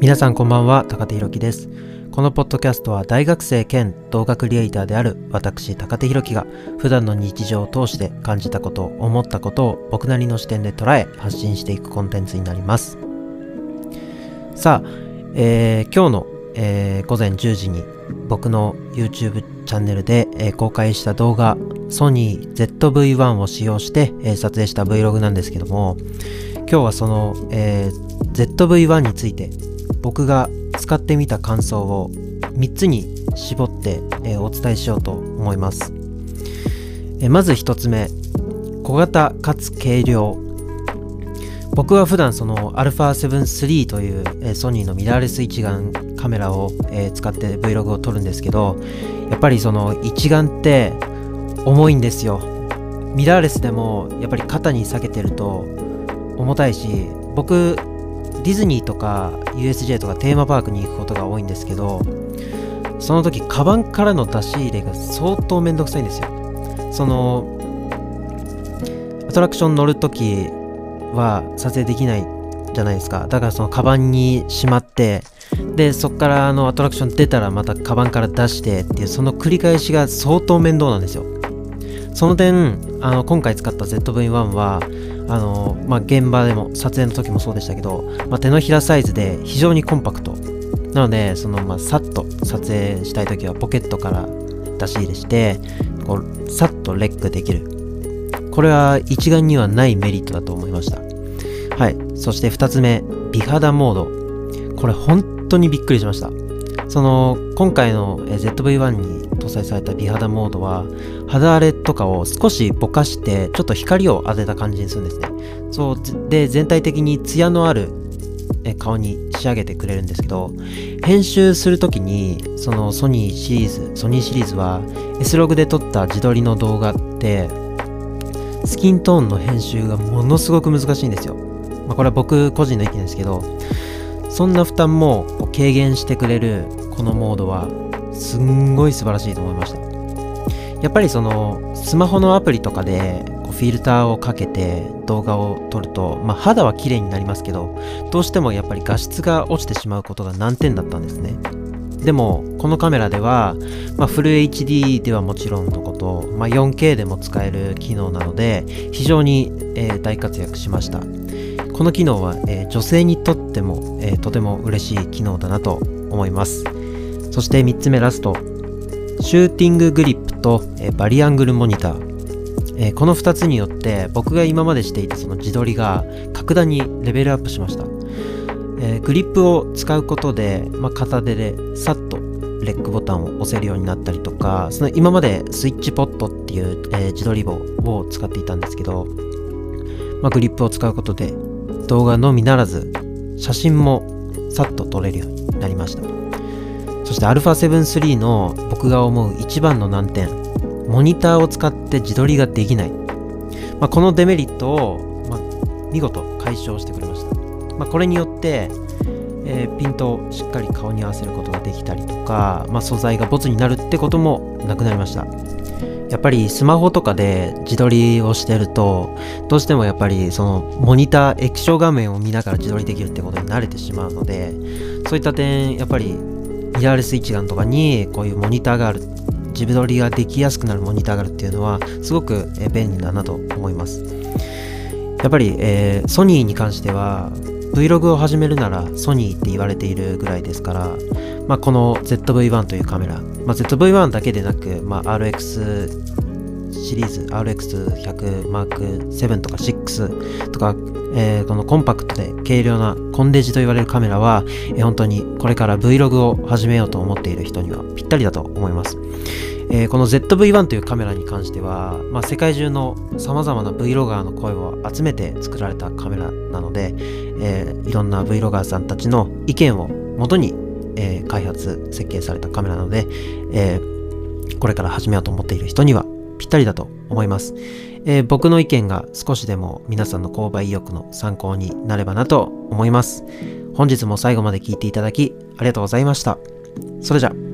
皆さんこんばんは、高手ひろきです。このポッドキャストは大学生兼動画クリエイターである私、高手ひろきが普段の日常を通して感じたこと、思ったことを僕なりの視点で捉え発信していくコンテンツになります。さあ、今日の、午前10時に僕の YouTube チャンネルで、公開した動画、ソニー ZV-1 を使用して、撮影した Vlog なんですけども、今日はその、ZV-1 について僕が使ってみた感想を3つに絞って、お伝えしようと思います。まず1つ目、小型かつ軽量。僕は普段その α7 III という、ソニーのミラーレス一眼カメラを、使って Vlog を撮るんですけど、やっぱりその一眼って重いんですよ。ミラーレスでもやっぱり肩に下げてると重たいし、僕ディズニーとか USJ とかテーマパークに行くことが多いんですけど、その時カバンからの出し入れが相当めんどくさいんですよ。そのアトラクション乗る時は撮影できないじゃないですか。だからそのカバンにしまって、でそっからアトラクション出たらまたカバンから出してっていう、その繰り返しが相当面倒なんですよ。その点今回使った ZV-1 は現場でも撮影の時もそうでしたけど、手のひらサイズで非常にコンパクトなので、さっと撮影したい時はポケットから出し入れしてさっとレックできる。これは一眼にはないメリットだと思いました。はい。そして2つ目、美肌モード。これ本当にびっくりしました。今回の ZV-1 に搭載された美肌モードは、肌荒れとかを少しぼかしてちょっと光を当てた感じにするんですね。そうで、全体的にツヤのある顔に仕上げてくれるんですけど、編集するときにそのソニーシリーズは S ログで撮った自撮りの動画ってスキントーンの編集がものすごく難しいんですよ。これは僕個人の意見ですけど、そんな負担も軽減してくれるこのモードはすんごい素晴らしいと思いました。やっぱりスマホのアプリとかでフィルターをかけて動画を撮ると、肌は綺麗になりますけど、どうしてもやっぱり画質が落ちてしまうことが難点だったんですね。でもこのカメラでは、フル HD ではもちろんのこと、4K でも使える機能なので非常に、大活躍しました。この機能は、女性にとっても、とても嬉しい機能だなと思います。そして3つ目、ラスト、シューティンググリップと、バリアングルモニター。この2つによって僕が今までしていたその自撮りが格段にレベルアップしました。グリップを使うことで、片手でさっとレックボタンを押せるようになったりとか、今までスイッチポットっていう、自撮り棒を使っていたんですけど、グリップを使うことで動画のみならず写真もさっと撮れるようになりました。そして α7 III の僕が思う一番の難点、モニターを使って自撮りができない。このデメリットを、見事解消してくれました。これによって、ピントをしっかり顔に合わせることができたりとか、素材がボツになるってこともなくなりました。やっぱりスマホとかで自撮りをしてると、どうしてもやっぱりそのモニター、液晶画面を見ながら自撮りできるってことに慣れてしまうので、そういった点やっぱりミラーレス一眼とかにこういうモニターがある、自撮りができやすくなるモニターがあるっていうのはすごく便利だなと思います。やっぱり、ソニーに関しては Vlog を始めるならソニーって言われているぐらいですから、この ZV-1 というカメラ、ZV-1 だけでなく、RX シリーズ RX100 M7 とか6とか、このコンパクトで軽量なコンデジと言われるカメラは、本当にこれから Vlog を始めようと思っている人にはぴったりだと思います。この ZV-1 というカメラに関しては、世界中の様々な Vlogger の声を集めて作られたカメラなので、いろんな Vlogger さんたちの意見を元に、開発設計されたカメラなので、これから始めようと思っている人にはぴったりだと思います。僕の意見が少しでも皆さんの購買意欲の参考になればなと思います。本日も最後まで聞いていただきありがとうございました。それじゃあ。